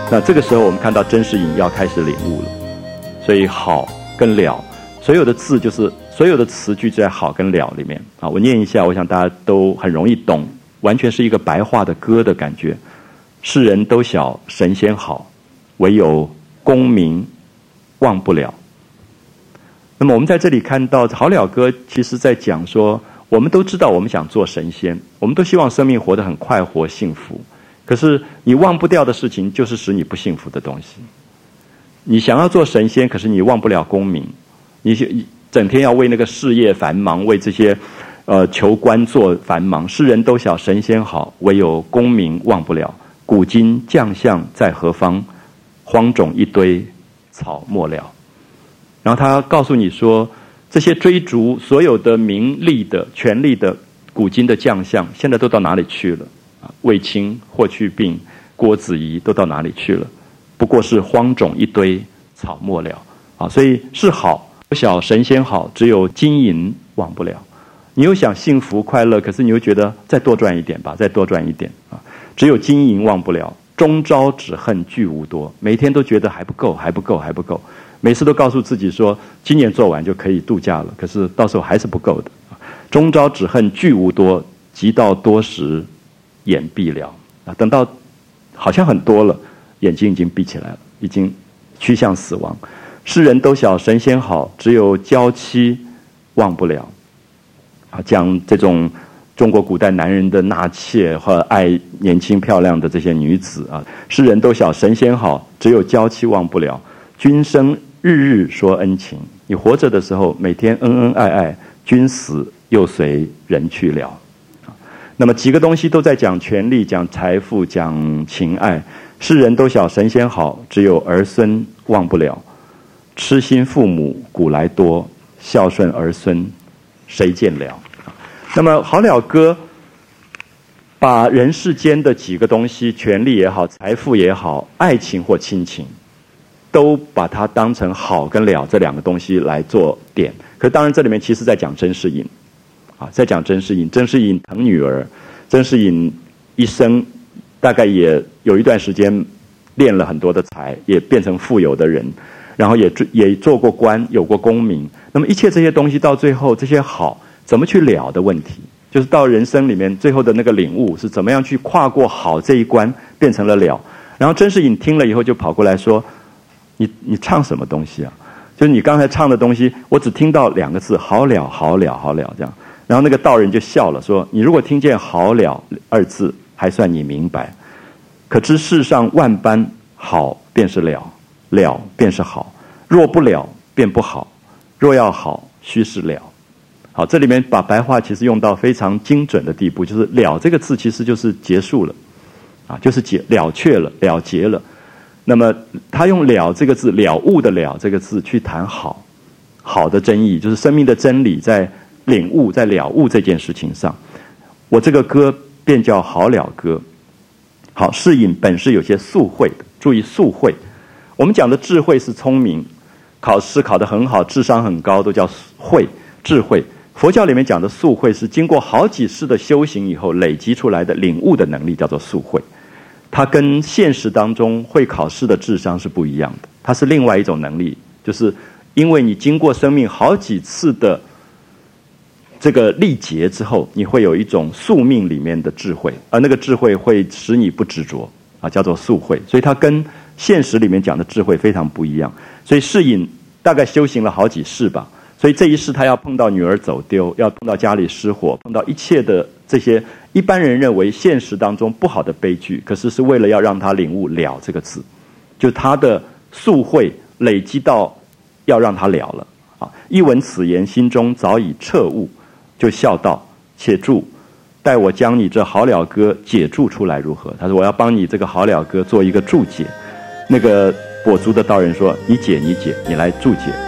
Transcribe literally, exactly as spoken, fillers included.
那这个时候我们看到甄士隐要开始领悟了，所以好跟了，所有的字就是所有的词句就在好跟了里面啊。我念一下，我想大家都很容易懂，完全是一个白话的歌的感觉。世人都晓神仙好，唯有功名忘不了。那么我们在这里看到好了歌，其实在讲说，我们都知道我们想做神仙，我们都希望生命活得很快活幸福，可是你忘不掉的事情就是使你不幸福的东西。你想要做神仙，可是你忘不了功名，你整天要为那个事业繁忙，为这些呃求官做繁忙。世人都晓神仙好，唯有功名忘不了。古今将相在何方？荒冢一堆草没了。然后他告诉你说，这些追逐所有的名利的权力的古今的将相，现在都到哪里去了？卫青、霍去病、郭子仪都到哪里去了？不过是荒冢一堆草没了啊！所以是好，不晓神仙好，只有金银忘不了。你又想幸福快乐，可是你又觉得再多赚一点吧，再多赚一点啊！只有金银忘不了，终朝只恨聚无多。每天都觉得还不够，还不够，还不够。每次都告诉自己说，今年做完就可以度假了，可是到时候还是不够的。终朝只恨聚无多，及到多时眼闭了啊！等到好像很多了，眼睛已经闭起来了，已经趋向死亡。世人都晓神仙好，只有娇妻忘不了啊！讲这种中国古代男人的纳妾和爱年轻漂亮的这些女子啊，世人都晓神仙好，只有娇妻忘不了。君生日日说恩情，你活着的时候每天恩恩爱爱，君死又随人去了。那么几个东西都在讲权力，讲财富，讲情爱。世人都晓神仙好，只有儿孙忘不了。痴心父母古来多，孝顺儿孙谁见了？那么好了歌把人世间的几个东西，权力也好，财富也好，爱情或亲情，都把它当成好跟了这两个东西来做点。可是当然这里面其实在讲甄士隐啊，在讲甄士隐。甄士隐疼女儿，甄士隐一生大概也有一段时间练了很多的才，也变成富有的人，然后也也做过官，有过功名。那么一切这些东西到最后，这些好怎么去了的问题，就是到人生里面最后的那个领悟是怎么样去跨过好这一关，变成了了。然后甄士隐听了以后就跑过来说，你你唱什么东西啊？就是你刚才唱的东西，我只听到两个字，好了好了好了这样。然后那个道人就笑了，说，你如果听见好了二字，还算你明白，可知世上万般好便是了，了便是好，若不了便不好，若要好须是了。好，这里面把白话其实用到非常精准的地步，就是了这个字其实就是结束了啊，就是解了却了，了结了。那么他用了这个字，了悟的了这个字去谈好，好的真义，就是生命的真理在领悟，在了悟这件事情上。我这个歌便叫好了歌。好，士隐本是有些素慧的，注意素慧。我们讲的智慧是聪明，考试考得很好，智商很高，都叫慧，智慧。佛教里面讲的素慧是经过好几世的修行以后累积出来的领悟的能力，叫做素慧。它跟现实当中会考试的智商是不一样的，它是另外一种能力，就是因为你经过生命好几次的这个历劫之后，你会有一种宿命里面的智慧，而那个智慧会使你不执着啊，叫做素慧。所以它跟现实里面讲的智慧非常不一样。所以士隐大概修行了好几世吧，所以这一世他要碰到女儿走丢，要碰到家里失火，碰到一切的这些一般人认为现实当中不好的悲剧，可是是为了要让他领悟了这个字，就他的素慧累积到要让他了了啊！一闻此言，心中早已彻悟，就笑道：“且住，待我将你这好了歌解注出来如何？”他说：“我要帮你这个好了歌做一个注解。”那个跛足的道人说：“你解，你解，你来注解。”